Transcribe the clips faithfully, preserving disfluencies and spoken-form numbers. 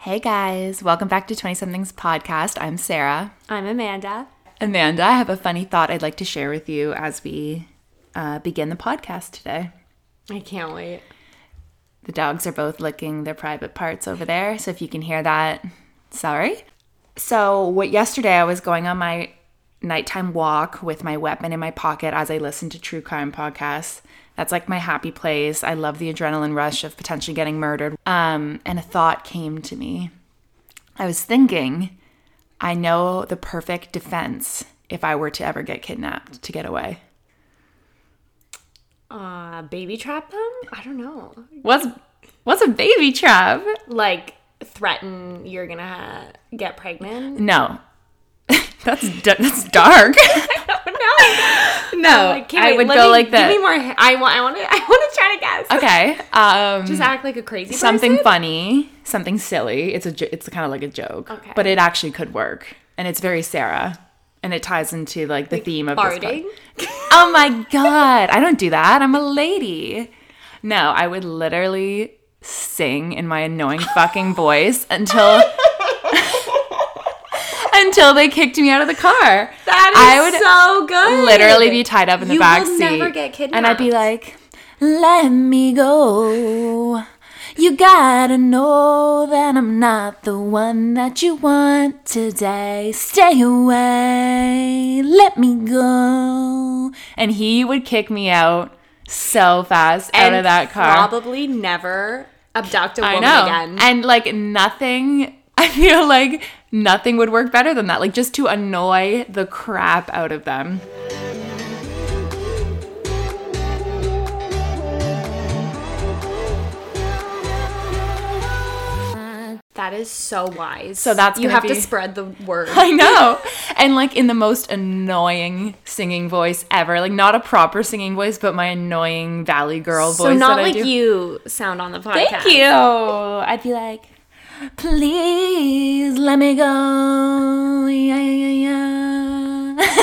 Hey guys, welcome back to twenty somethings podcast. I'm Sarah. I'm Amanda. Amanda, I have a funny thought I'd like to share with you as we uh, begin the podcast today. I can't wait. The dogs are both licking their private parts over there, so if you can hear that, sorry. So what yesterday I was going on my nighttime walk with my weapon in my pocket as I listened to true crime podcasts. That's like my happy place. I love the adrenaline rush of potentially getting murdered. Um, and a thought came to me. I was thinking, I know the perfect defense if I were to ever get kidnapped to get away. Uh, baby trap them? I don't know. What's what's a baby trap? Like threaten you're gonna get pregnant? No. that's that's dark. No, like, I wait, would let go me, like this. Give me more. I want. I want to. I want to try to guess. Okay. Um, Just act like a crazy person. Something funny, something silly. It's a. It's kind of like a joke. Okay. But it actually could work, and it's very Sarah, and it ties into like the like theme of farting. This podcast. Oh my god! I don't do that. I'm a lady. No, I would literally sing in my annoying fucking voice until. Until they kicked me out of the car. That is I would so good. Literally be tied up in the you back will seat. Never get kidnapped. And I'd be like, let me go. You gotta know that I'm not the one that you want today. Stay away. Let me go. And he would kick me out so fast and out of that car. Probably never abduct a woman I know. again. And like nothing... I feel like nothing would work better than that. Like just to annoy the crap out of them. That is so wise. So that's you gonna have be... to spread the word. I know. And like in the most annoying singing voice ever. Like not a proper singing voice, but my annoying Valley Girl so voice. not that like I do. you sound on the podcast. Thank you. I'd be like, please let me go. Yeah, yeah, yeah.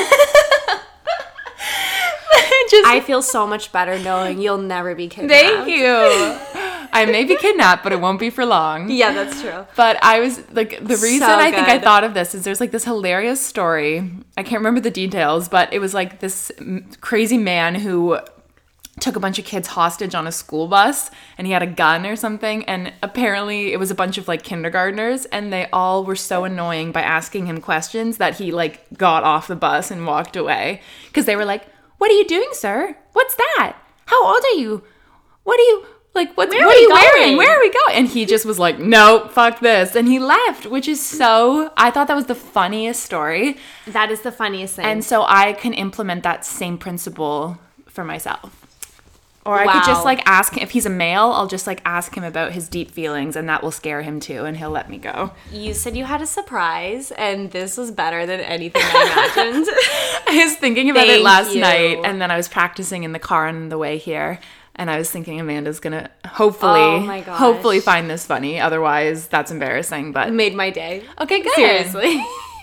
Just, I feel so much better knowing you'll never be kidnapped. Thank you. I may be kidnapped, but it won't be for long. Yeah, that's true. But I was, like, the reason So I think I good. thought of this is there's, like, this hilarious story. I can't remember the details, but it was, like, this crazy man who took a bunch of kids hostage on a school bus, and he had a gun or something, and apparently it was a bunch of, like, kindergartners, and they all were so annoying by asking him questions that he, like, got off the bus and walked away. Because they were like, what are you doing, sir? What's that? How old are you? What are you... Like, what's, Where what are are you we wearing? going? Where are we going? And he just was like, no, fuck this. And he left, which is so... I thought that was the funniest story. That is the funniest thing. And so I can implement that same principle for myself. Or I Wow. could just, like, ask him... If he's a male, I'll just, like, ask him about his deep feelings, and that will scare him, too, and he'll let me go. You said you had a surprise, and this was better than anything I imagined. I was thinking about Thank it last you. night, and then I was practicing in the car on the way here. And I was thinking Amanda's gonna hopefully, Oh my gosh. hopefully find this funny. Otherwise, that's embarrassing. But Made my day. okay, good. Seriously.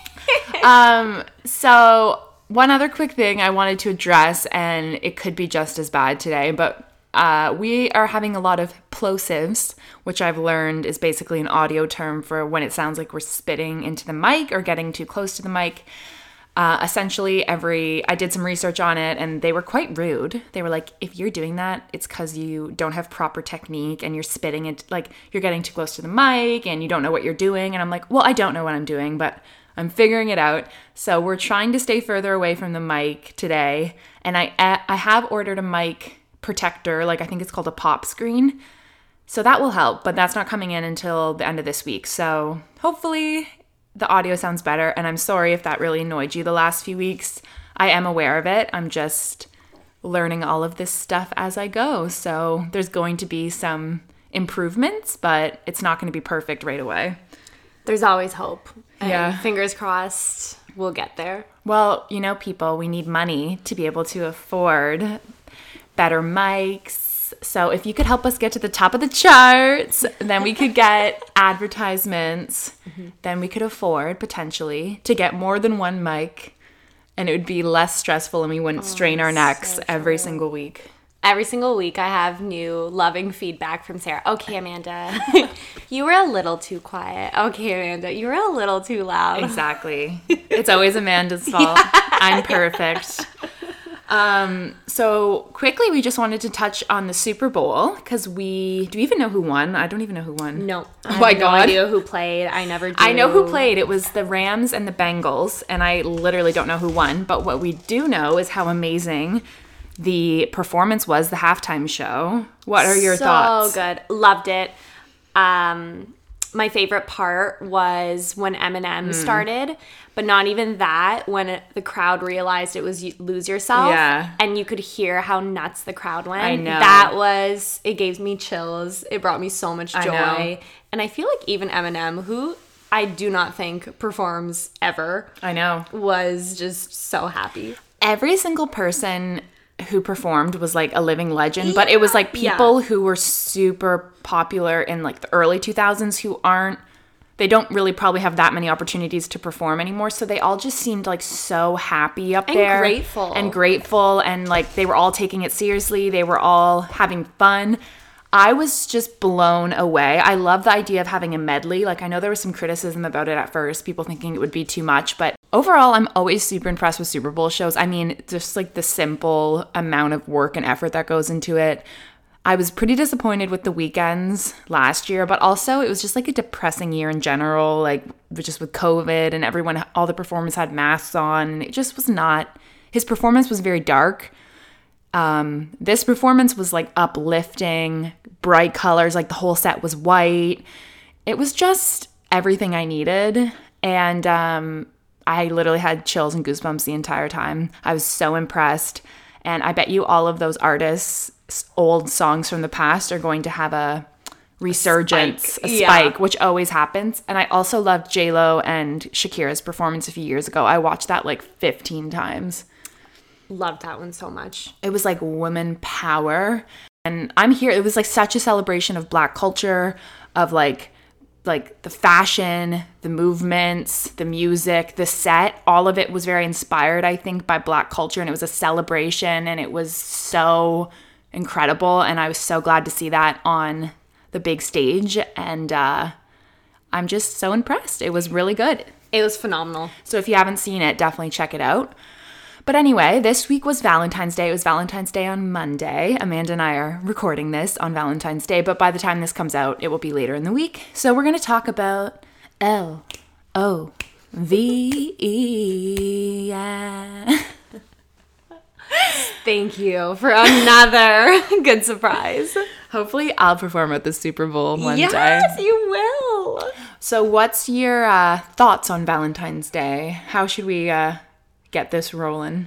um. So one other quick thing I wanted to address, and it could be just as bad today, but uh, we are having a lot of plosives, which I've learned is basically an audio term for when it sounds like we're spitting into the mic or getting too close to the mic. Uh, essentially, every I did some research on it, and they were quite rude. They were like, if you're doing that, it's because you don't have proper technique, and you're spitting it, like, you're getting too close to the mic, and you don't know what you're doing. And I'm like, well, I don't know what I'm doing, but I'm figuring it out. So we're trying to stay further away from the mic today, and I I have ordered a mic protector, like I think it's called a pop screen. So that will help, but that's not coming in until the end of this week. So hopefully the audio sounds better, and I'm sorry if that really annoyed you the last few weeks. I am aware of it. I'm just learning all of this stuff as I go. So there's going to be some improvements, but it's not going to be perfect right away. There's always hope. And Yeah. fingers crossed, we'll get there. Well, you know, people, we need money to be able to afford better mics. So if you could help us get to the top of the charts, then we could get advertisements. Mm-hmm. Then we could afford, potentially, to get more than one mic. And it would be less stressful, and we wouldn't Oh, strain our necks so every true. single week. Every single week I have new loving feedback from Sarah. Okay, Amanda, you were a little too quiet. Okay, Amanda, you were a little too loud. Exactly. It's always Amanda's fault. Yeah. I'm perfect. Um, so quickly, we just wanted to touch on the Super Bowl because we, do you even know who won? I don't even know who won. No. Oh my I have God. no idea who played. I never do. I know who played. It was the Rams and the Bengals, and I literally don't know who won. But what we do know is how amazing the performance was, the halftime show. What are your so thoughts? So good. Loved it. Um, my favorite part was when Eminem mm. started, but not even that, when it, the crowd realized it was Lose Yourself. Yeah. And you could hear how nuts the crowd went. I know. That was, it gave me chills. It brought me so much joy. I know. And I feel like even Eminem, who I do not think performs ever. I know. Was just so happy. Every single person who performed was like a living legend, yeah, but it was like people yeah. who were super popular in like the early two thousands who aren't, they don't really probably have that many opportunities to perform anymore. So they all just seemed like so happy up and there. Grateful. And grateful. And like they were all taking it seriously. They were all having fun. I was just blown away. I love the idea of having a medley. Like I know there was some criticism about it at first, people thinking it would be too much, but overall, I'm always super impressed with Super Bowl shows. I mean, just like the simple amount of work and effort that goes into it. I was pretty disappointed with the weekends last year, but also it was just like a depressing year in general, like just with COVID and everyone, all the performers had masks on. And it just was not, his performance was very dark. Um, this performance was like uplifting, bright colors, like the whole set was white. It was just everything I needed. And, um, I literally had chills and goosebumps the entire time. I was so impressed. And I bet you all of those artists' old songs from the past are going to have a resurgence, a spike, a spike yeah. which always happens. And I also loved J-Lo and Shakira's performance a few years ago. I watched that like fifteen times. Loved that one so much. It was like woman power. And I'm here. It was like such a celebration of Black culture, of like, like the fashion, the movements, the music, the set, all of it was very inspired, I think, by Black culture. And it was a celebration and it was so incredible. And I was so glad to see that on the big stage. And uh, I'm just so impressed. It was really good. It was phenomenal. So if you haven't seen it, definitely check it out. But anyway, this week was Valentine's Day. It was Valentine's Day on Monday. Amanda and I are recording this on Valentine's Day, but by the time this comes out, it will be later in the week. So we're going to talk about L O V E. Thank you for another good surprise. Hopefully I'll perform at the Super Bowl one yes, day. Yes, you will. So what's your uh, thoughts on Valentine's Day? How should we... Uh, get this rolling?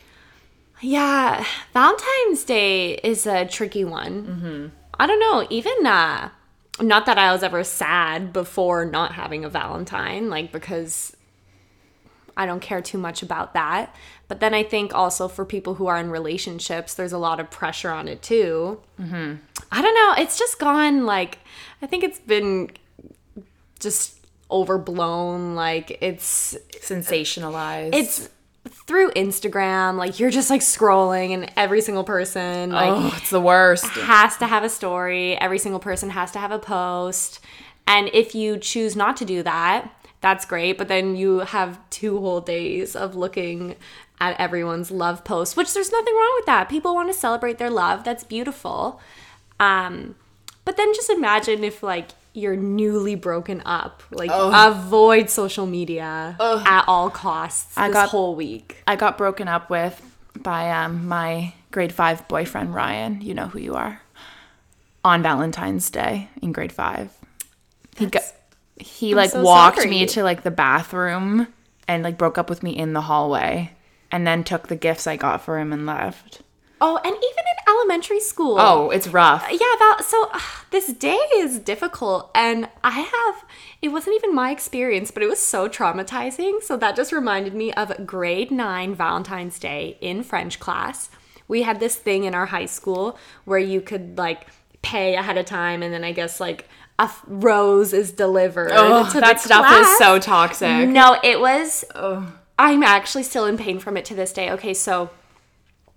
Yeah, Valentine's Day is a tricky one. Mm-hmm. I don't know, even uh not that I was ever sad before not having a Valentine, like, because I don't care too much about that. But then I think also for people who are in relationships, there's a lot of pressure on it too. Mm-hmm. I don't know, it's just gone, like, I think it's been just overblown, like, it's sensationalized. It's through Instagram, like, you're just like scrolling and every single person, like, oh, it's the worst, has to have a story. Every single person has to have a post. And if you choose not to do that, that's great. But then you have two whole days of looking at everyone's love posts, which there's nothing wrong with that. People want to celebrate their love. That's beautiful. Um, but then just imagine if, like, you're newly broken up. Like, oh. avoid social media oh. at all costs I this got, whole week. I got broken up with by um, my grade five boyfriend, Ryan. You know who you are. On Valentine's Day in grade five. He got, he I'm like so walked sorry. me to like the bathroom and like broke up with me in the hallway and then took the gifts I got for him and left. Oh, and even in elementary school. Oh, it's rough. Yeah, that, so uh, this day is difficult. And I have, it wasn't even my experience, but it was so traumatizing. So that just reminded me of grade nine Valentine's Day in French class. We had this thing in our high school where you could, like, pay ahead of time. And then I guess, like, a rose is delivered oh, to that the stuff class. is so toxic. No, it was, oh. I'm actually still in pain from it to this day. Okay, so...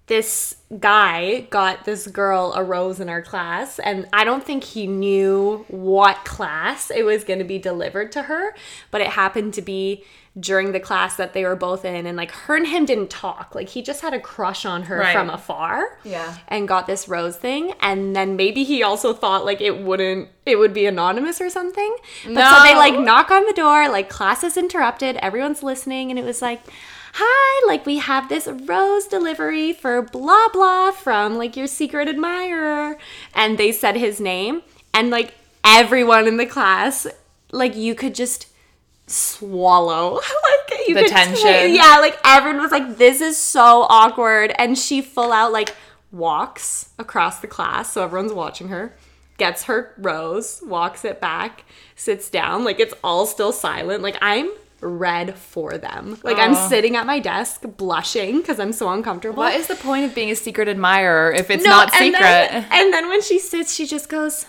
this guy got this girl a rose in our class, and I don't think he knew what class it was going to be delivered to her, but it happened to be during the class that they were both in, and like her and him didn't talk. Like he just had a crush on her right. from afar. Yeah. And got this rose thing, and then maybe he also thought like it wouldn't it would be anonymous or something. But no. so they like knock on the door, like class is interrupted, everyone's listening, and it was like, hi, like we have this rose delivery for blah blah from like your secret admirer. And they said his name, and like everyone in the class, like you could just swallow like you the could tension. T- yeah, like everyone was like, this is so awkward. And she full out like walks across the class, so everyone's watching her, gets her rose, walks it back, sits down, like it's all still silent. Like I'm red for them. Like I'm Aww. sitting at my desk blushing because I'm so uncomfortable. What is the point of being a secret admirer if it's No, not and secret? Then, and then when she sits, she just goes,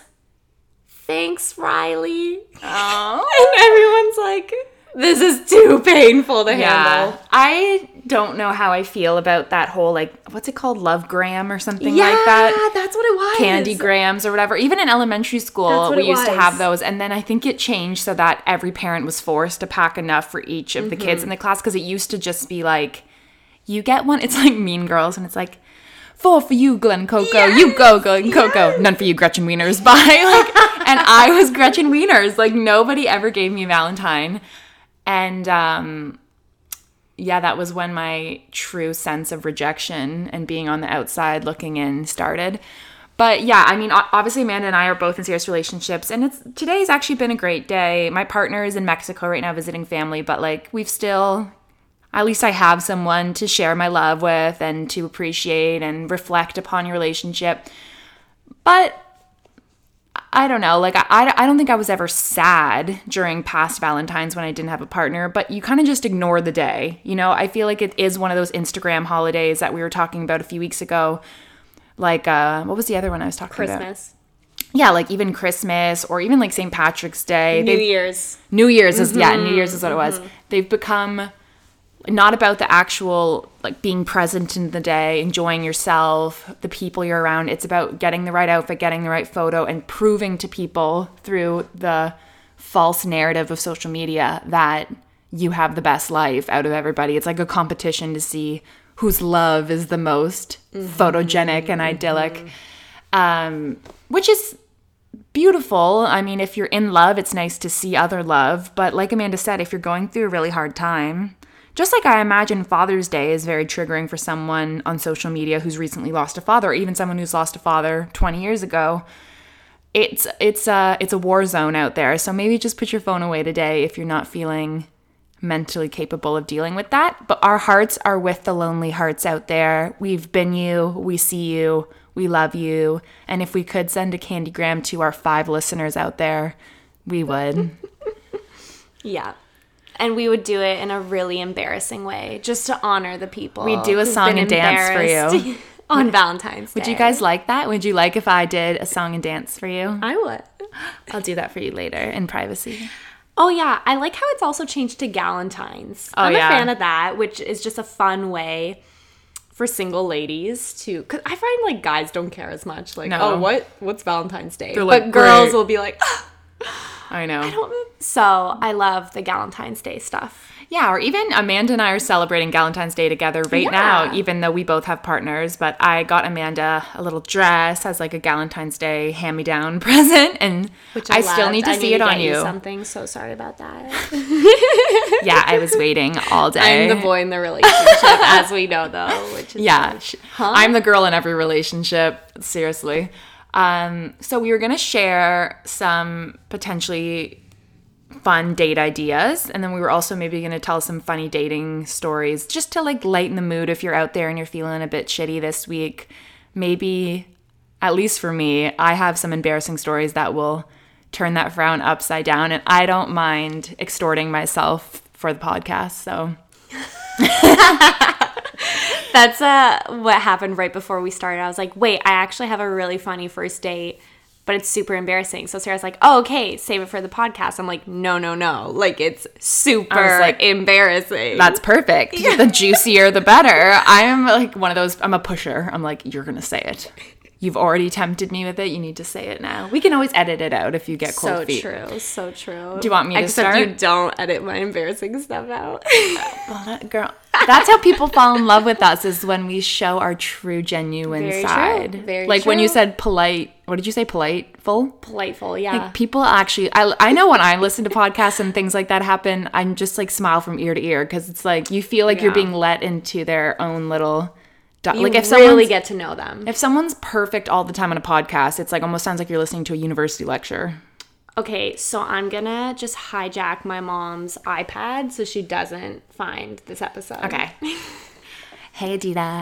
thanks, Riley. Oh. And everyone's like, this is too painful to Yeah. handle. I don't know how I feel about that whole, like, what's it called? Love gram or something Yeah, like that? that's what it was. Candy grams or whatever. Even in elementary That's school, what we it used to was. have those. And then I think it changed so that every parent was forced to pack enough for each of the kids in the class, because it used to just be like, you get one. It's like Mean Girls, and it's like, four for you, Glen Coco. Yes, You go, Glen Coco. yes. None for you, Gretchen Wieners. Bye. Like, and I was Gretchen Wieners. Like, nobody ever gave me a Valentine. And, um... yeah, that was when my true sense of rejection and being on the outside looking in started. But yeah, I mean, o- obviously Amanda and I are both in serious relationships, and it's today's actually been a great day. My partner is in Mexico right now visiting family, but like we've still, at least I have someone to share my love with and to appreciate and reflect upon your relationship. But I don't know, like, I, I don't think I was ever sad during past Valentines when I didn't have a partner, but you kind of just ignore the day. You know, I feel like it is one of those Instagram holidays that we were talking about a few weeks ago. Like, uh, what was the other one I was talking about? Christmas. Yeah, like even Christmas or even like Saint Patrick's Day. New They've- Year's. New Year's is, yeah, New Year's is what it was. They've become not about the actual, like, being present in the day, enjoying yourself, the people you're around. It's about getting the right outfit, getting the right photo, and proving to people through the false narrative of social media that you have the best life out of everybody. It's like a competition to see whose love is the most mm-hmm. photogenic and idyllic, um, which is beautiful. I mean, if you're in love, it's nice to see other love. But like Amanda said, if you're going through a really hard time, just like I imagine Father's Day is very triggering for someone on social media who's recently lost a father, or even someone who's lost a father twenty years ago, it's it's a, it's a war zone out there. So maybe just put your phone away today if you're not feeling mentally capable of dealing with that. But our hearts are with the lonely hearts out there. We've been you. We see you. We love you. And if we could send a candygram to our five listeners out there, we would. Yeah. And we would do it in a really embarrassing way, just to honor the people. We'd do a who've song been and dance for you. embarrassed on Valentine's Day. Would you guys like that? Would you like if I did a song and dance for you? I would. I'll do that for you later in privacy. Oh, yeah. I like how it's also changed to Galentine's. Oh, I'm yeah. a fan of that, which is just a fun way for single ladies to... Because I find, like, guys don't care as much. Like, No. oh, what? What's Valentine's Day? They're But like, girls great. will be like... I know. I don't... So, I love the Galentine's Day stuff. Yeah, or even Amanda and I are celebrating Galentine's Day together right Yeah. now, even though we both have partners. But I got Amanda a little dress as like a Galentine's Day hand-me-down present, and Which I, I, still loved. need to I see need it to on get you. Something. So sorry about that. Yeah, I was waiting all day. I'm the boy in the relationship, as we know, though. Which is Yeah, like, sh- huh? I'm the girl in every relationship. Seriously. Um, so we were gonna share some potentially fun date ideas, and then we were also maybe going to tell some funny dating stories just to like lighten the mood if you're out there and you're feeling a bit shitty this week. Maybe, at least for me, I have some embarrassing stories that will turn that frown upside down, and I don't mind extorting myself for the podcast. So That's uh, what happened right before we started. I was like, wait, I actually have a really funny first date but it's super embarrassing. So Sarah's like, oh, okay, save it for the podcast. I'm like, no, no, no. Like, it's super like, embarrassing. That's perfect. Yeah. The juicier, the better. I'm like one of those, I'm a pusher. I'm like, you're going to say it. You've already tempted me with it. You need to say it now. We can always edit it out if you get cold so feet. So true. So true. Do you want me to Except start? Except you don't edit my embarrassing stuff out. Well, that, girl, that's how people fall in love with us, is when we show our true, genuine Very side. True. Very like true. when you said polite, what did you say? Politeful? Politeful, yeah. Like people actually, I, I know when I listen to podcasts and things like that happen, I'm just like smile from ear to ear because it's like you feel like yeah. you're being let into their own little... You like if really get to know them. If someone's perfect all the time on a podcast, it's like almost sounds like you're listening to a university lecture. Okay, so I'm gonna just hijack my mom's iPad so she doesn't find this episode. Okay. Hey,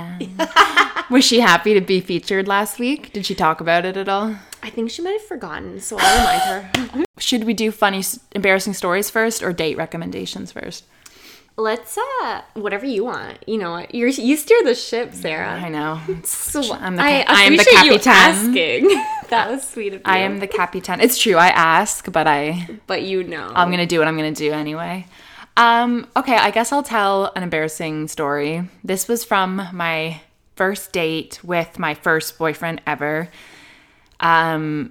Adita. Was she happy to be featured last week? Did she talk about it at all? I think she might have forgotten, so I'll remind her. Should we do funny, embarrassing stories first or date recommendations first? Let's, uh, whatever you want. You know what? You're, you steer the ship, Sarah. I know. So I'm the, I, I am the appreciate you Capitan. asking. That was sweet of you. I am the Capitan. It's true. I ask, but I... But you know. I'm going to do what I'm going to do anyway. Um, okay, I guess I'll tell an embarrassing story. This was from my first date with my first boyfriend ever. Um...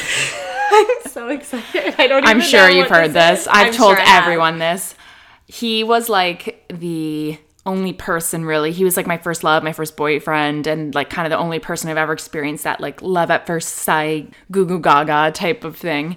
I'm so excited. I don't even I'm sure know you've what heard this. this. I've I'm told sure I everyone this. He was like the only person really. He was like my first love, my first boyfriend, and like kind of the only person I've ever experienced that like love at first sight, goo goo gaga type of thing.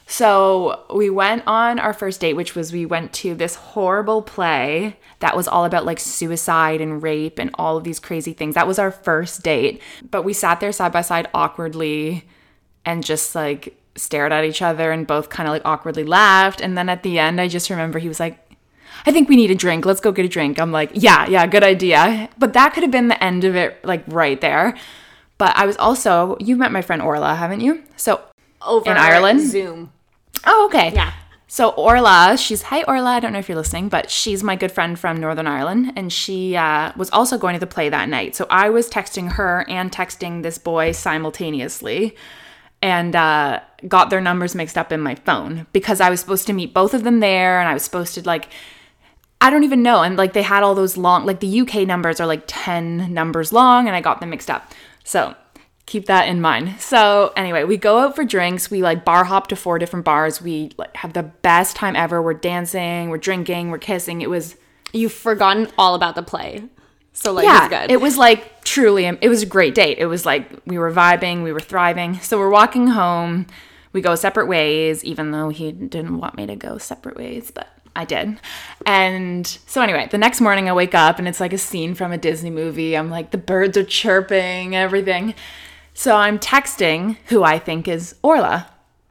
So we went on our first date, which was we went to this horrible play that was all about like suicide and rape and all of these crazy things. That was our first date. But we sat there side by side awkwardly and just like stared at each other and both kind of like awkwardly laughed. And then at the end, I just remember he was like, I think we need a drink. Let's go get a drink. I'm like, yeah, yeah, good idea. But that could have been the end of it, like right there. But I was also, you met my friend Orla, haven't you? So over in Ireland. Zoom. Oh, okay. Yeah. So Orla, she's, hi Orla, I don't know if you're listening, but she's my good friend from Northern Ireland. And she uh, was also going to the play that night. So I was texting her and texting this boy simultaneously. And uh, got their numbers mixed up in my phone because I was supposed to meet both of them there. And I was supposed to like, I don't even know. And like they had all those long, like the U K numbers are like ten numbers long and I got them mixed up. So keep that in mind. So anyway, we go out for drinks. We like bar hop to four different bars. We like have the best time ever. We're dancing, we're drinking, we're kissing. It was... You've forgotten all about the play. So like yeah, it's good. It was like truly, it was a great date. It was like we were vibing, we were thriving. So we're walking home. We go separate ways, even though he didn't want me to go separate ways, but I did. And so anyway, the next morning I wake up and it's like a scene from a Disney movie. I'm like, the birds are chirping, everything. So I'm texting who I think is Orla.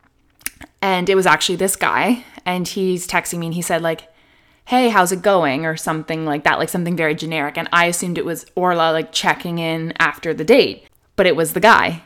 And it was actually this guy. And he's texting me and he said like, hey, how's it going? Or something like that, like something very generic. And I assumed it was Orla like checking in after the date. But it was the guy.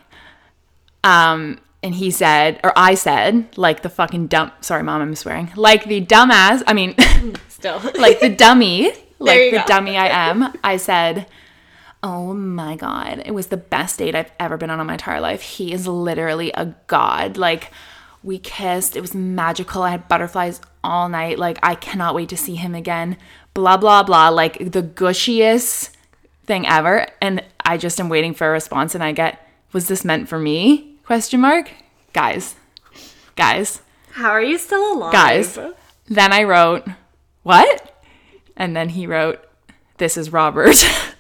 Um... And he said, or I said, like the fucking dumb, sorry, mom, I'm swearing, like the dumbass, I mean, still, like the dummy, like the go. dummy I am, I said, oh my God, it was the best date I've ever been on in my entire life. He is literally a god. Like, we kissed, it was magical. I had butterflies all night. Like, I cannot wait to see him again. Blah, blah, blah. Like, the gushiest thing ever. And I just am waiting for a response, and I get, was this meant for me? Question mark? Guys. Guys. How are you still alive? Guys. Then I wrote, what? And then he wrote, this is Robert.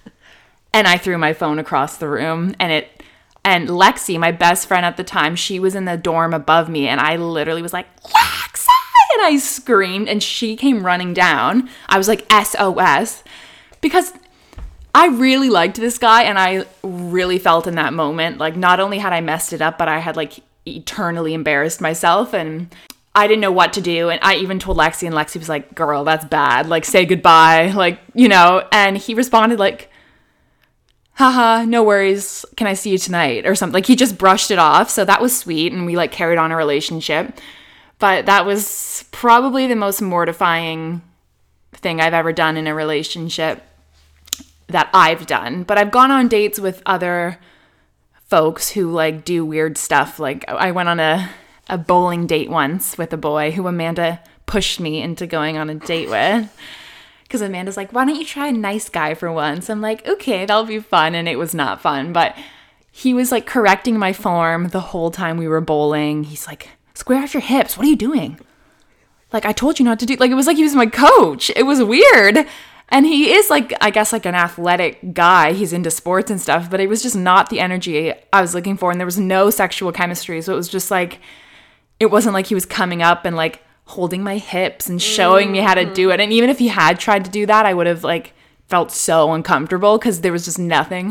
And I threw my phone across the room. And it, and Lexi, my best friend at the time, she was in the dorm above me. And I literally was like, Lexi! And I screamed. And she came running down. I was like, S O S. Because... I really liked this guy, and I really felt in that moment, like, not only had I messed it up, but I had, like, eternally embarrassed myself, and I didn't know what to do, and I even told Lexi, and Lexi was like, girl, that's bad, like, say goodbye, like, you know, and he responded, like, haha, no worries, can I see you tonight, or something, like, he just brushed it off, so that was sweet, and we, like, carried on a relationship, but that was probably the most mortifying thing I've ever done in a relationship that I've done. But I've gone on dates with other folks who like do weird stuff. Like I went on a, a bowling date once with a boy who Amanda pushed me into going on a date with. Because Amanda's like, why don't you try a nice guy for once? I'm like, okay, that'll be fun. And it was not fun. But he was like correcting my form the whole time we were bowling. He's like, square out your hips. What are you doing? Like, I told you not to do. Like, it was like he was my coach. It was weird. And he is like, I guess, like an athletic guy. He's into sports and stuff. But it was just not the energy I was looking for. And there was no sexual chemistry. So it was just like, it wasn't like he was coming up and like holding my hips and showing mm-hmm. me how to do it. And even if he had tried to do that, I would have like felt so uncomfortable because there was just nothing.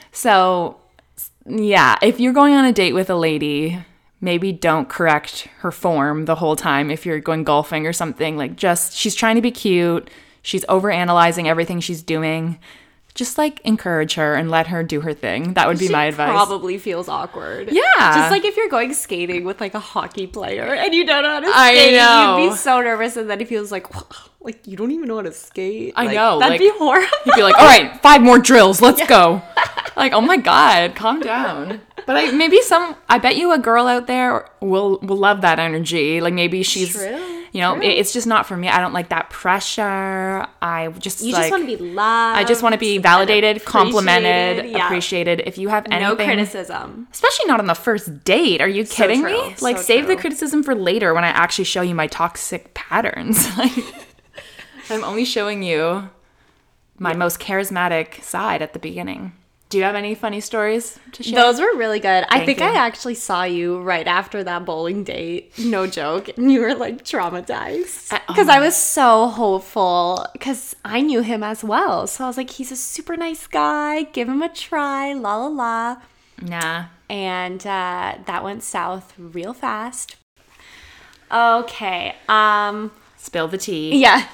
So yeah, if you're going on a date with a lady, maybe don't correct her form the whole time. If you're going golfing or something, like just, she's trying to be cute. She's overanalyzing everything she's doing. Just like encourage her and let her do her thing. That would be she my advice. Probably feels awkward. Yeah. Just like if you're going skating with like a hockey player and you don't know how to I skate, know. you'd be so nervous, and then he feels like, like you don't even know how to skate. I like, know. That'd like, be horrible. He'd be like, all right, five more drills. Let's yeah. go. Like, oh my God, calm down. But I, maybe some, I bet you a girl out there will will love that energy. Like maybe she's, True. you know, True. It, it's just not for me. I don't like that pressure. I just You like, just want to be loved. I just want to be validated, complimented, yeah. appreciated. If you have anything. No criticism. Especially not on the first date. Are you kidding so me? Like so save true. the criticism for later when I actually show you my toxic patterns. Like I'm only showing you my yeah. most charismatic side at the beginning. Do you have any funny stories to share? Those were really good. Thank I think you. I actually saw you right after that bowling date. No joke. And you were like traumatized. Because uh, oh. I was so hopeful because I knew him as well. So I was like, he's a super nice guy. Give him a try. La la la. Nah. And uh, that went south real fast. Okay. Um, Spill the tea. Yeah.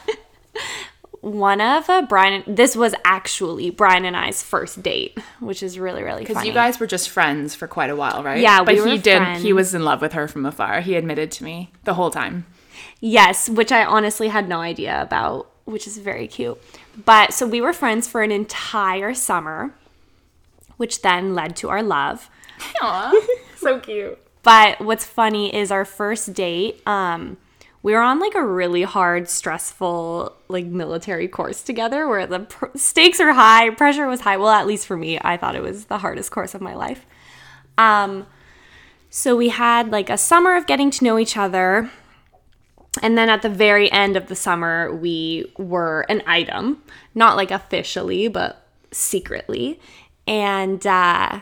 One of uh, Brian, this was actually Brian and I's first date, which is really, really funny. Because you guys were just friends for quite a while, right? Yeah, but we were he did. friends. He was in love with her from afar. He admitted to me the whole time. Yes, which I honestly had no idea about, which is very cute. But so we were friends for an entire summer, which then led to our love. Aww, so cute. But what's funny is our first date, um, we were on like a really hard, stressful, like military course together where the pr- stakes are high, pressure was high. Well, at least for me, I thought it was the hardest course of my life. Um, so we had like a summer of getting to know each other. And then at the very end of the summer, we were an item, not like officially, but secretly. And uh,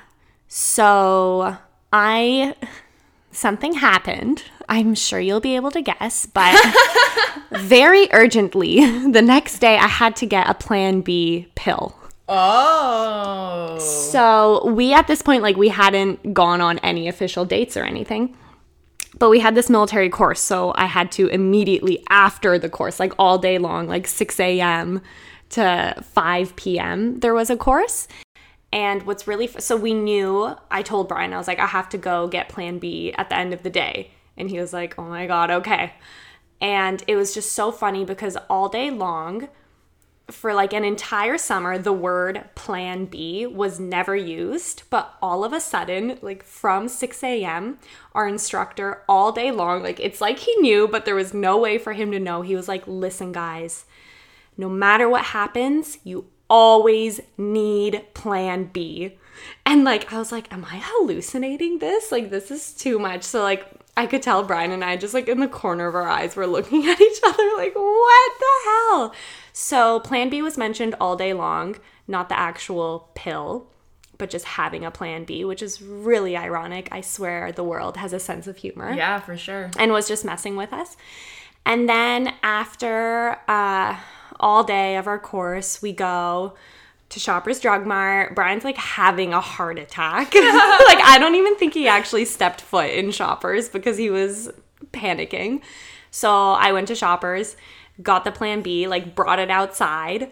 so I, something happened. I'm sure you'll be able to guess, but very urgently, the next day I had to get a Plan B pill. Oh. So we, at this point, like we hadn't gone on any official dates or anything, but we had this military course. So I had to immediately after the course, like all day long, like six a.m. to five p.m. there was a course. And what's really, f- so we knew, I told Brian, I was like, I have to go get Plan B at the end of the day. And he was like, oh my God, okay. And it was just so funny because all day long, for like an entire summer, the word Plan B was never used. But all of a sudden, like from six a.m., our instructor all day long, like it's like he knew, but there was no way for him to know. He was like, listen, guys, no matter what happens, you always need Plan B. And like, I was like, am I hallucinating this? Like, this is too much. So like, I could tell Brian and I just like in the corner of our eyes were looking at each other like, what the hell? So Plan B was mentioned all day long, not the actual pill, but just having a Plan B, which is really ironic. I swear the world has a sense of humor. Yeah, for sure. And was just messing with us. And then after uh, all day of our course, we go to Shoppers Drug Mart. Brian's like having a heart attack. Like I don't even think he actually stepped foot in Shoppers because he was panicking. So I went to Shoppers, got the Plan B, like brought it outside.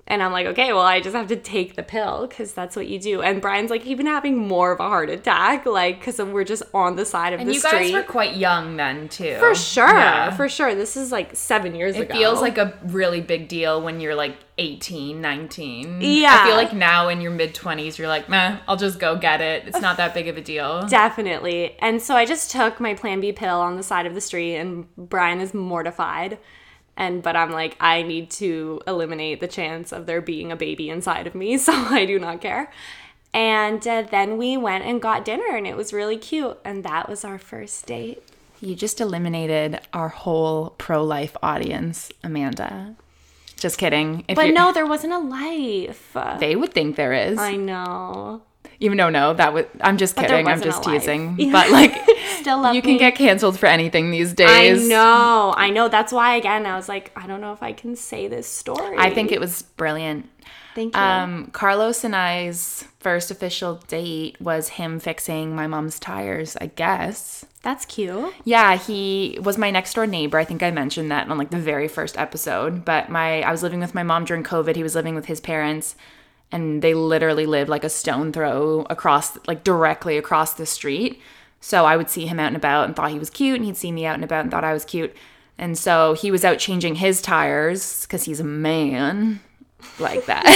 And I'm like, okay, well, I just have to take the pill because that's what you do. And Brian's like even having more of a heart attack, like, because we're just on the side of and the you street. guys were quite young then, too. For sure. Yeah. For sure. This is like seven years it ago. It feels like a really big deal when you're like eighteen, nineteen. Yeah. I feel like now in your mid-twenties, you're like, meh, I'll just go get it. It's not that big of a deal. Definitely. And so I just took my Plan B pill on the side of the street, and Brian is mortified. And but I'm like, I need to eliminate the chance of there being a baby inside of me, so I do not care. And uh, then we went and got dinner, and it was really cute. And that was our first date. You just eliminated our whole pro-life audience, Amanda. Just kidding. If but no, there wasn't a life. They would think there is. I know. Even though, no, that would, I'm just But kidding. I'm just a life. teasing. Yeah. But like, Still love you can me. get canceled for anything these I days. know. I know. That's why, again, I was like, I don't know if I can say this story. I think it was brilliant. Thank you. Um, Carlos and I's first official date was him fixing my mom's tires, I guess. That's cute. Yeah, he was my next door neighbor. I think I mentioned that on like the very first episode. But my I was living with my mom during COVID. He was living with his parents, and they literally lived like a stone throw across, like directly across the street. So I would see him out and about and thought he was cute, and he'd see me out and about and thought I was cute. And so he was out changing his tires because he's a man like that.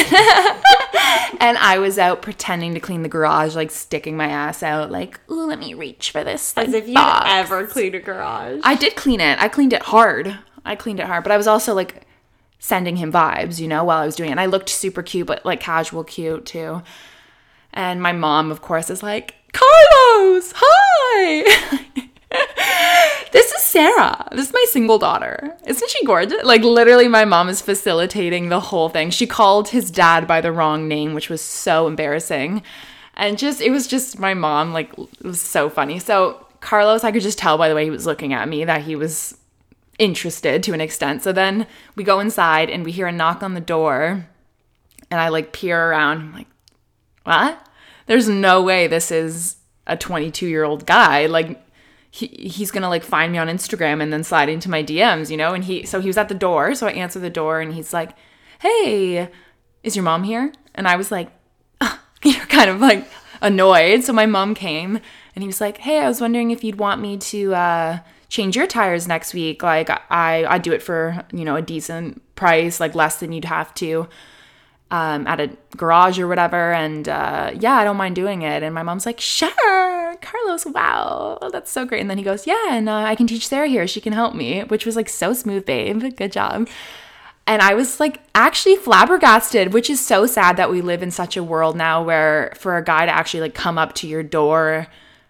And I was out pretending to clean the garage, like sticking my ass out, like, ooh, let me reach for this. As if you'd box. ever cleaned a garage. I did clean it. I cleaned it hard. I cleaned it hard. But I was also like sending him vibes, you know, while I was doing it. And I looked super cute, but like casual cute too. And my mom, of course, is like, Carlos, hi. This is Sarah. This is my single daughter. Isn't she gorgeous? Like, literally, my mom is facilitating the whole thing. She called his dad by the wrong name, which was so embarrassing. And just, it was just my mom, like, it was so funny. So, Carlos, I could just tell by the way he was looking at me that he was interested to an extent. So then we go inside and we hear a knock on the door. And I, like, peer around. I'm like, what? There's no way this is a twenty-two-year-old guy. Like, he he's gonna like find me on Instagram and then slide into my D Ms, you know? And he so he was at the door, so I answer the door and he's like, hey, is your mom here? And I was like, oh, you know, kind of like annoyed. So my mom came and he was like, hey, I was wondering if you'd want me to uh change your tires next week. Like I I do it for, you know, a decent price, like less than you'd have to. Um, at a garage or whatever, and uh, yeah, I don't mind doing it. And my mom's like, sure, Carlos, wow, that's so great. And then he goes, yeah, and uh, I can teach Sarah here, she can help me, which was like so smooth, babe, good job. And I was like actually flabbergasted, which is so sad that we live in such a world now where for a guy to actually like come up to your door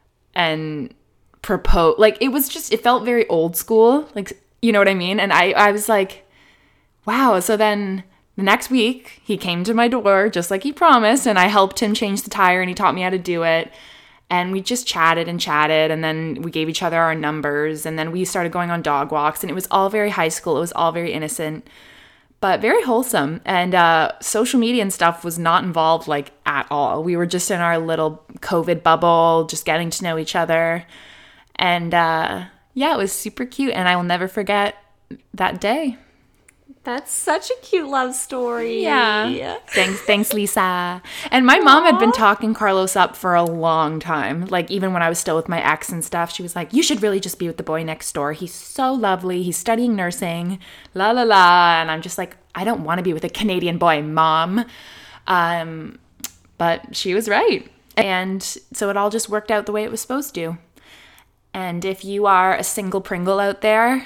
and propose, like it was just, it felt very old school, like, you know what I mean? And I, I was like, wow. So then the next week, he came to my door just like he promised, and I helped him change the tire, and he taught me how to do it. And we just chatted and chatted, and then we gave each other our numbers, and then we started going on dog walks, and it was all very high school. It was all very innocent, but very wholesome. And uh, social media and stuff was not involved, like, at all. We were just in our little COVID bubble, just getting to know each other. And uh, yeah, it was super cute, and I will never forget that day. That's such a cute love story. Yeah. Thanks, thanks, Lisa. And my mom had been talking Carlos up for a long time. Like, even when I was still with my ex and stuff, she was like, you should really just be with the boy next door. He's so lovely. He's studying nursing. La, la, la. And I'm just like, I don't want to be with a Canadian boy, Mom. Um, but she was right. And so it all just worked out the way it was supposed to. And if you are a single Pringle out there,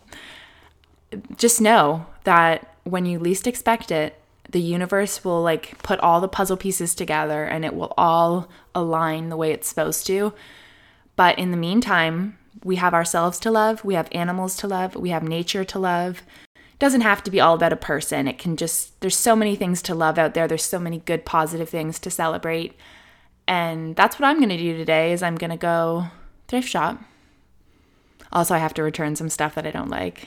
just know that when you least expect it, the universe will like put all the puzzle pieces together and it will all align the way it's supposed to. But in the meantime, we have ourselves to love, we have animals to love, we have nature to love. It doesn't have to be all about a person. It can just, there's so many things to love out there. There's so many good, positive things to celebrate. And that's what I'm going to do today is I'm going to go thrift shop. Also, I have to return some stuff that I don't like.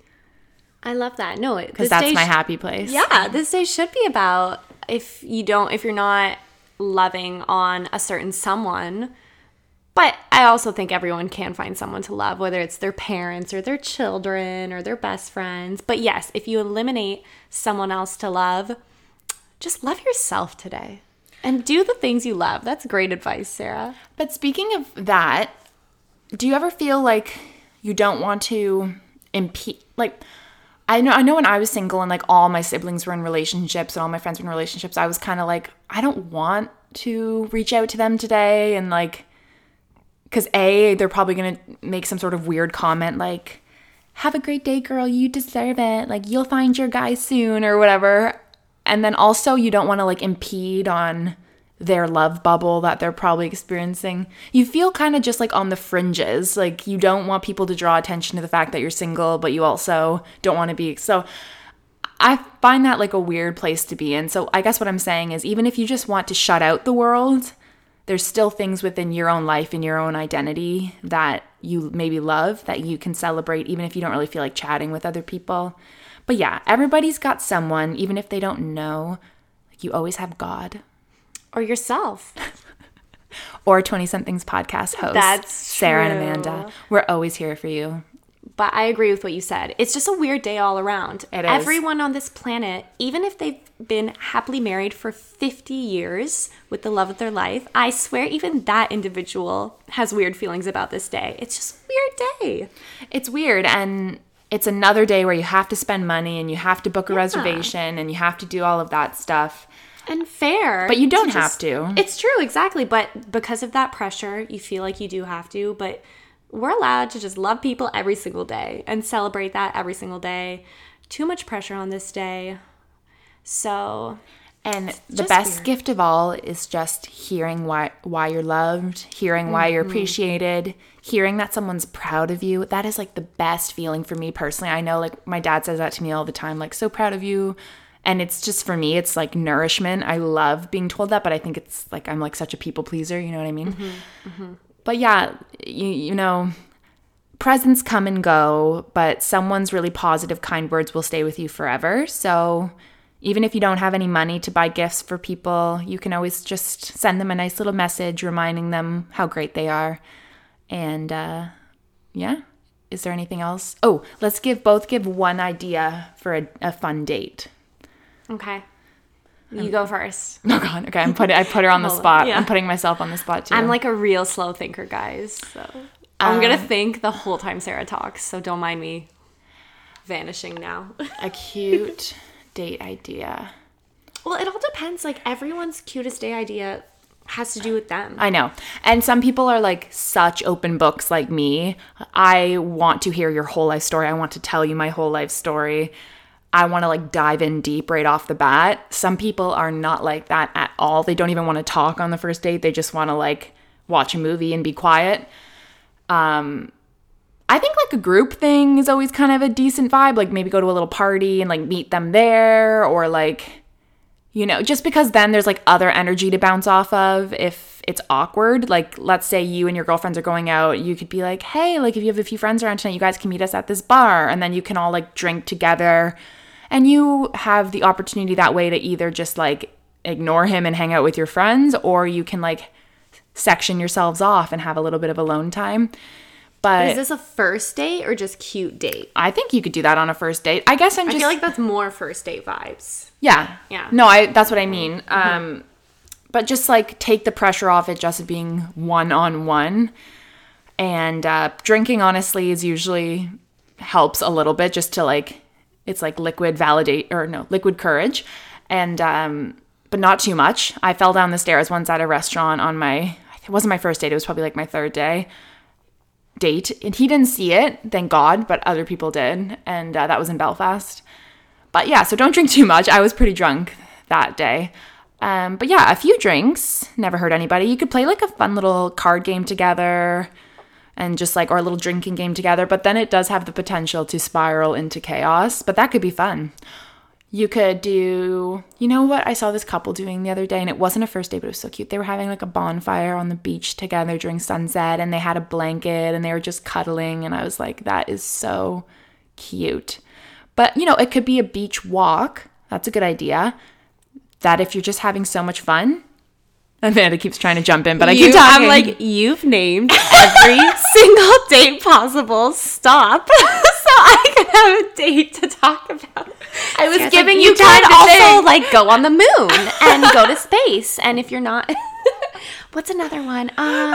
I love that. No, because that's my happy place. Yeah, this day should be about if you don't, if you're not loving on a certain someone, But I also think everyone can find someone to love, whether it's their parents or their children or their best friends. But yes, if you eliminate someone else to love, just love yourself today and do the things you love. That's great advice, Sarah. But speaking of that, do you ever feel like you don't want to impede, like, I know I know when I was single and like all my siblings were in relationships and all my friends were in relationships, I was kind of like, I don't want to reach out to them today, and like, because A, they're probably going to make some sort of weird comment like, have a great day, girl, you deserve it, like, you'll find your guy soon or whatever. And then also you don't want to like impede on their love bubble that they're probably experiencing. You feel kind of just like on the fringes. Like you don't want people to draw attention to the fact that you're single, but you also don't want to be. So I find that like a weird place to be in. So I guess what I'm saying is, even if you just want to shut out the world, there's still things within your own life and your own identity that you maybe love, that you can celebrate, even if you don't really feel like chatting with other people. But yeah, everybody's got someone, even if they don't know. Like you always have God. Or yourself. Or twenty-somethings podcast host. That's Sarah true. and Amanda. We're always here for you. But I agree with what you said. It's just a weird day all around. It is. Everyone on this planet, even if they've been happily married for fifty years with the love of their life, I swear even that individual has weird feelings about this day. It's just a weird day. It's weird, and it's another day where you have to spend money and you have to book a Yeah. reservation and you have to do all of that stuff. And fair. But you don't to have just- to. It's true, exactly. But because of that pressure, you feel like you do have to. But we're allowed to just love people every single day and celebrate that every single day. Too much pressure on this day. So, And the just best weird. gift of all is just hearing why why you're loved, hearing why you're appreciated, hearing that someone's proud of you. That is like the best feeling for me personally. I know like my dad says that to me all the time, like, so proud of you. And it's just, for me, it's like nourishment. I love being told that, but I think it's like I'm like such a people pleaser, you know what I mean? Mm-hmm, mm-hmm. But yeah, you, you know, presents come and go, but someone's really positive, kind words will stay with you forever. So even if you don't have any money to buy gifts for people, you can always just send them a nice little message reminding them how great they are. And uh, yeah, is there anything else? Oh, let's give both give one idea for a, a fun date. Okay. You go first. Oh God, okay. I'm put I put her on the Hold on, spot. yeah. I'm putting myself on the spot too. I'm like a real slow thinker, guys. So I'm going to Um, think the whole time Sarah talks. So don't mind me vanishing now. a cute date idea. Well, it all depends. Like everyone's cutest day idea has to do with them. I know. And some people are like such open books like me. I want to hear your whole life story. I want to tell you my whole life story. I want to like dive in deep right off the bat. Some people are not like that at all. They don't even want to talk on the first date. They just want to like watch a movie and be quiet. Um, I think like a group thing is always kind of a decent vibe. Like maybe go to a little party and like meet them there, or like, you know, just because then there's like other energy to bounce off of if it's awkward. Like let's say you and your girlfriends are going out, you could be like, hey, like if you have a few friends around tonight, you guys can meet us at this bar, and then you can all like drink together, and you have the opportunity that way to either just like ignore him and hang out with your friends, or you can like section yourselves off and have a little bit of alone time. But Is this a first date or just cute date? I think you could do that on a first date. I guess I'm I just feel like that's more first date vibes. yeah. Yeah. No, I that's what I mean. Um but just like take the pressure off it just being one on one. And uh drinking honestly is usually helps a little bit, just to like, it's like liquid validate or no, liquid courage. And um but not too much. I fell down the stairs once at a restaurant on my, it wasn't my first date, it was probably like my third day date, and he didn't see it, thank God, but other people did, and uh, that was in Belfast. But yeah, so don't drink too much. I was pretty drunk that day. Um, but yeah, a few drinks never hurt anybody. You could play like a fun little card game together, and just like, or a little drinking game together, but then it does have the potential to spiral into chaos, but that could be fun. You could do, you know what I saw this couple doing the other day, and it wasn't a first date, but it was so cute. They were having like a bonfire on the beach together during sunset, and they had a blanket and they were just cuddling, and I was like, that is so cute. But you know, it could be a beach walk. That's a good idea. That if you're just having so much fun, Amanda keeps trying to jump in, but I You- keep talking. I'm like, you've named every single date possible. Stop. So I can have a date to talk about. I was It's giving like, you time can to also think. like go on the moon and go to space. And if you're not, what's another one? Um,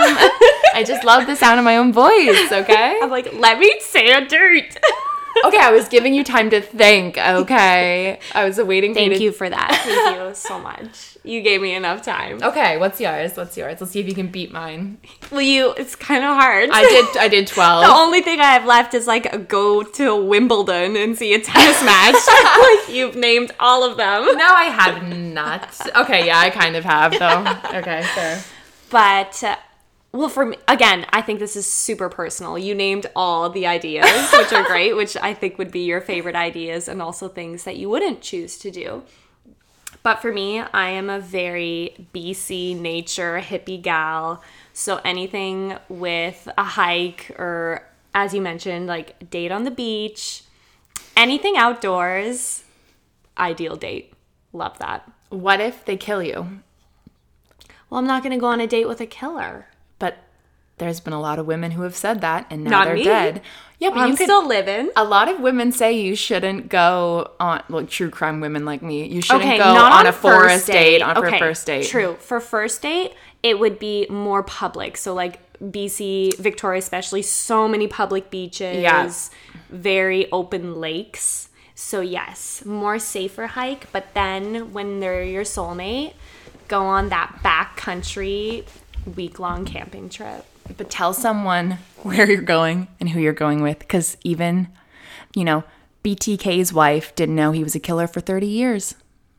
I just love the sound of my own voice, okay? I'm like, let me say a date. Okay, I was giving you time to think, okay? I was waiting for you Thank to... you for that. Thank you so much. You gave me enough time. Okay, what's yours? What's yours? Let's see if you can beat mine. Well, you, it's kind of hard. I did I did twelve. The only thing I have left is like go to Wimbledon and see a tennis match. Like you've named all of them. No, I have not. Okay, yeah, I kind of have, though. Okay, fair. But, uh, well, for me, again, I think this is super personal. You named all the ideas, which are great, which I think would be your favorite ideas and also things that you wouldn't choose to do. But for me, I am a very B C nature hippie gal. So anything with a hike or, as you mentioned, like date on the beach, anything outdoors, ideal date. Love that. What if they kill you? Well, I'm not going to go on a date with a killer. But there's been a lot of women who have said that, and now Not they're me. dead. Yeah, but I'm you could... still living. A lot of women say you shouldn't go on, like true crime women like me. You shouldn't Okay, go not on, on a forest first date, date. on for Okay, a first date. True. For first date, it would be more public. So like B C, Victoria especially, so many public beaches, Yeah. very open lakes. So yes, more safer hike. But then when they're your soulmate, go on that backcountry week-long camping trip. But tell someone where you're going and who you're going with, because even, you know, B T K's wife didn't know he was a killer for thirty years.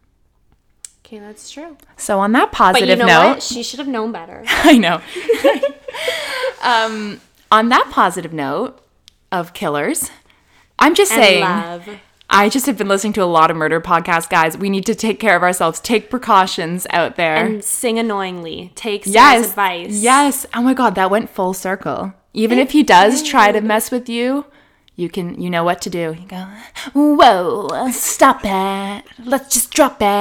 Okay, that's true. So on that But positive you know note, what? She should have known better. I know. um, on that positive note of killers, I'm just And saying, love. I just have been listening to a lot of murder podcasts, guys. We need to take care of ourselves. Take precautions out there. And sing annoyingly. Take Sarah's yes, advice. yes. Oh my God, that went full circle. Even if he does try to mess with you, you can, you know what to do. You go, whoa, stop it. Let's just drop it.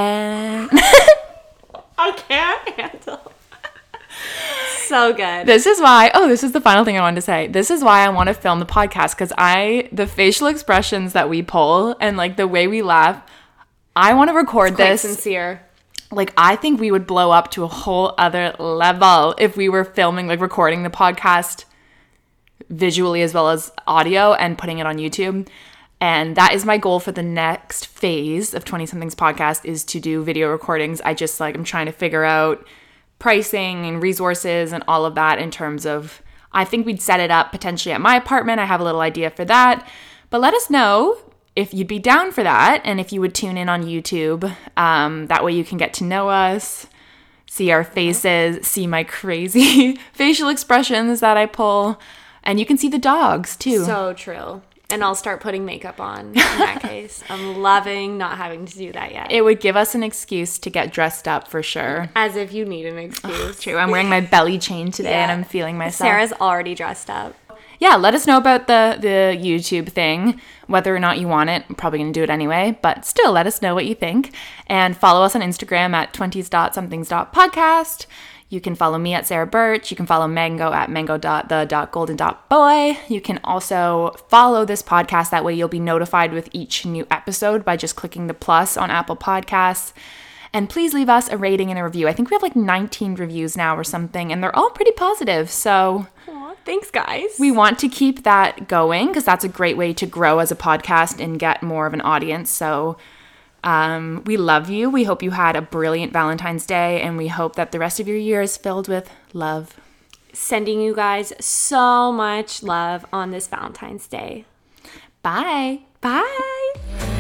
I can't handle. So good. This is why, oh, this is the final thing I wanted to say. This is why I want to film the podcast, because I, the facial expressions that we pull and like the way we laugh, I want to record Quite this. sincere. Like, I think we would blow up to a whole other level if we were filming, like recording the podcast visually as well as audio and putting it on YouTube. And that is my goal for the next phase of twenty Somethings podcast, is to do video recordings. I just like, I'm trying to figure out pricing and resources and all of that in terms of, I think we'd set it up potentially at my apartment. I have a little idea for that. But let us know if you'd be down for that and if you would tune in on YouTube. Um, that way you can get to know us, see our faces, see my crazy facial expressions that I pull, and you can see the dogs too. So true. And I'll start putting makeup on in that case. I'm loving not having to do that yet. It would give us an excuse to get dressed up for sure. As if you need an excuse. True. I'm wearing my belly chain today Yeah. and I'm feeling myself. Sarah's already dressed up. Yeah, let us know about the, the YouTube thing, whether or not you want it. I'm probably going to do it anyway, but still let us know what you think. And follow us on Instagram at twenties dot somethings dot podcast. You can follow me at Sarah Birch. You can follow Mango at mango dot the dot golden dot boy. You can also follow this podcast. That way you'll be notified with each new episode by just clicking the plus on Apple Podcasts. And please leave us a rating and a review. I think we have like nineteen reviews now or something, and they're all pretty positive. So Aw, thanks, guys. we want to keep that going because that's a great way to grow as a podcast and get more of an audience. So um, we love you. We hope you had a brilliant Valentine's Day, and we hope that the rest of your year is filled with love. Sending you guys so much love on this Valentine's Day. Bye. Bye.